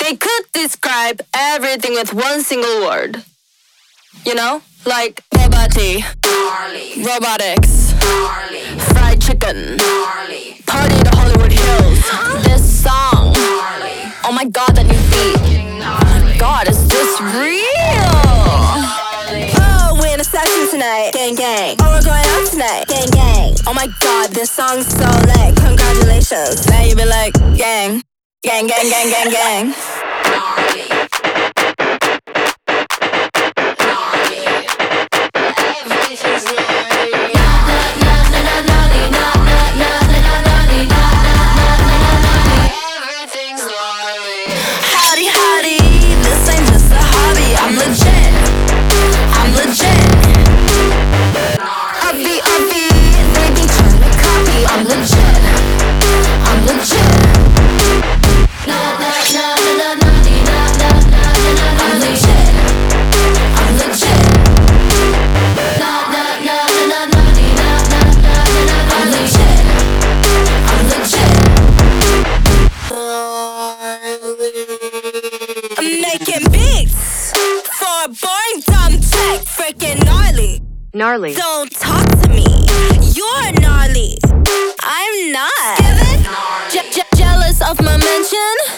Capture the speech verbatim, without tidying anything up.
They could describe everything with one single word. You know? Like Bobati, robotics, fried chicken, party to Hollywood Hills. This song, oh my god, that new beat. Oh my god, is this real? Oh, we're in a session tonight, gang gang. Oh, we're going out tonight, gang gang. Oh my god, this song's so lit, congratulations. Now you be like, gang, gang, gang, gang, gang, gang. Howdy, howdy, this ain't just a hobby. I'm legit, I'm legit. Uppy, uppy, they be trying to copy. I'm legit, I'm legit. I'm legit, I'm legit. I'm legit, I'm legit. I'm making beats for a boring dumb tech, freaking gnarly. Gnarly. Don't talk to me, you're gnarly. I'm not. Je- je- jealous of my mention?